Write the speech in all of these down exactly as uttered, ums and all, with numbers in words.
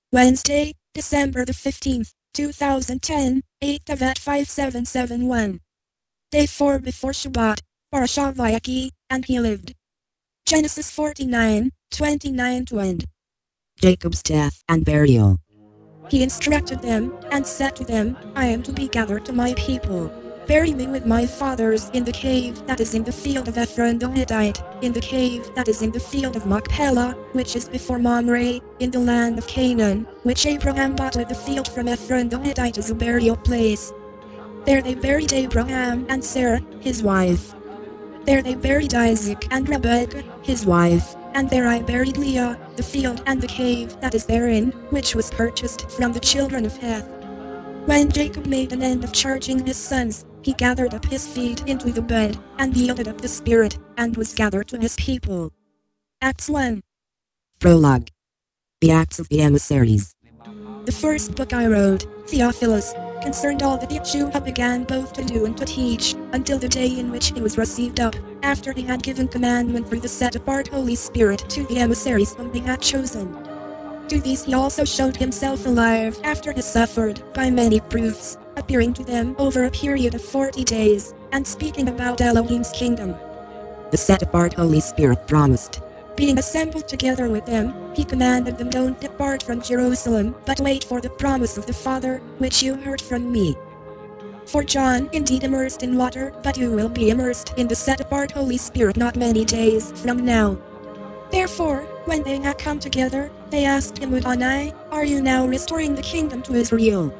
Wednesday, December the fifteenth, two thousand ten, eight Tevet five seven seven one. Day four before Shabbat, Parashah Vayaki, and he lived. Genesis forty-nine, twenty-nine to end. Jacob's death and burial. He instructed them, and said to them, I am to be gathered to my people. Bury me with my fathers in the cave that is in the field of Ephron the Hittite, in the cave that is in the field of Machpelah, which is before Mamre, in the land of Canaan, which Abraham bought with the field from Ephron the Hittite as a burial place. There they buried Abraham and Sarah, his wife. There they buried Isaac and Rebekah, his wife, and there I buried Leah, the field and the cave that is therein, which was purchased from the children of Heth. When Jacob made an end of charging his sons, he gathered up his feet into the bed, and yielded up the spirit, and was gathered to his people. Acts one. Prologue. The Acts of the Emissaries. The first book I wrote, Theophilus, concerned all that Yeshua began both to do and to teach, until the day in which he was received up, after he had given commandment through the set-apart Holy Spirit to the emissaries whom he had chosen. To these he also showed himself alive after he suffered by many proofs, appearing to them over a period of forty days, and speaking about Elohim's kingdom. The set-apart Holy Spirit promised. Being assembled together with them, he commanded them, don't depart from Jerusalem, but wait for the promise of the Father, which you heard from me. For John indeed immersed in water, but you will be immersed in the set-apart Holy Spirit not many days from now. Therefore, when they had come together, they asked him, Adonai, are you now restoring the kingdom to Israel?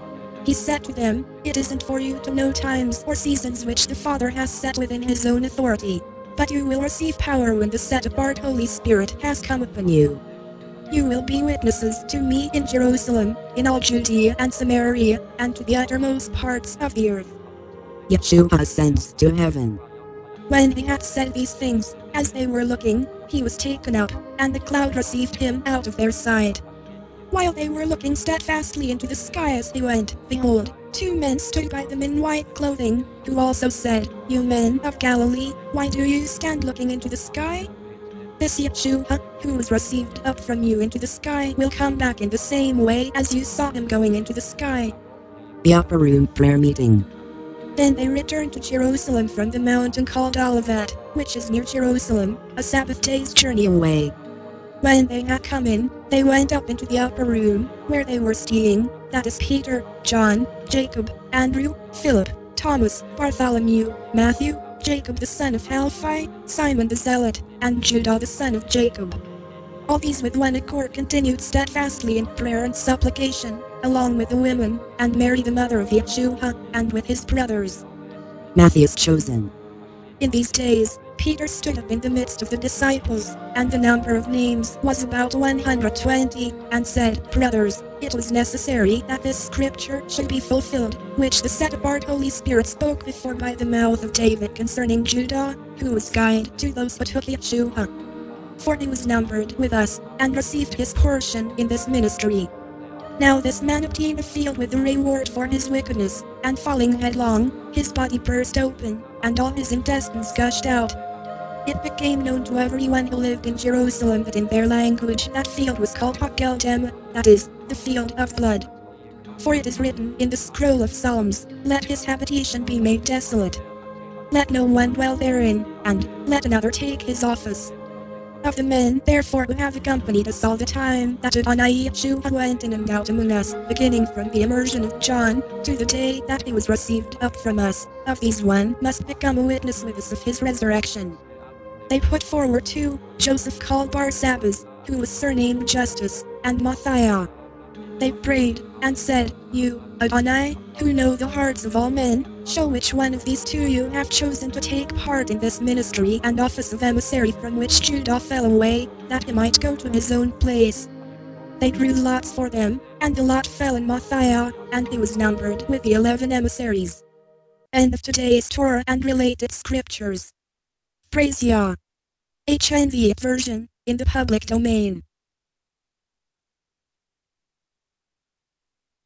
He said to them, it isn't for you to know times or seasons which the Father has set within his own authority. But you will receive power when the set-apart Holy Spirit has come upon you. You will be witnesses to me in Jerusalem, in all Judea and Samaria, and to the uttermost parts of the earth. Yeshua ascends to heaven. When he had said these things, as they were looking, he was taken up, and the cloud received him out of their sight. While they were looking steadfastly into the sky as he went, behold, two men stood by them in white clothing, who also said, You men of Galilee, why do you stand looking into the sky? This Yeshua, who was received up from you into the sky, will come back in the same way as you saw him going into the sky. The upper room prayer meeting. Then they returned to Jerusalem from the mountain called Olivet, which is near Jerusalem, a Sabbath day's journey away. When they had come in, they went up into the upper room, where they were staying, that is Peter, John, Jacob, Andrew, Philip, Thomas, Bartholomew, Matthew, Jacob the son of Alphaeus, Simon the Zealot, and Judah the son of Jacob. All these with one accord continued steadfastly in prayer and supplication, along with the women, and Mary the mother of Yeshua, and with his brothers. Matthias chosen. In these days, Peter stood up in the midst of the disciples, and the number of names was about one hundred twenty, and said, Brothers, it was necessary that this scripture should be fulfilled, which the set-apart Holy Spirit spoke before by the mouth of David concerning Judah, who was guide to those who took Yeshua. For he was numbered with us, and received his portion in this ministry. Now this man obtained a field with the reward for his wickedness, and falling headlong, his body burst open, and all his intestines gushed out. It became known to everyone who lived in Jerusalem that in their language that field was called Hakeldem, that is, the field of blood. For it is written in the scroll of Psalms, Let his habitation be made desolate. Let no one dwell therein, and let another take his office. Of the men therefore who have accompanied us all the time that Adonai Yeshua went in and out among us, beginning from the immersion of John, to the day that he was received up from us, of these one must become a witness with us of his resurrection. They put forward two, Joseph called Barsabbas, who was surnamed Justus, and Matthias. They prayed, and said, You, Adonai, who know the hearts of all men, show which one of these two you have chosen to take part in this ministry and office of emissary from which Judah fell away, that he might go to his own place. They drew lots for them, and the lot fell on Matthias, and he was numbered with the eleven emissaries. End of today's Torah and related scriptures. Praise Yah. H N V version, in the public domain.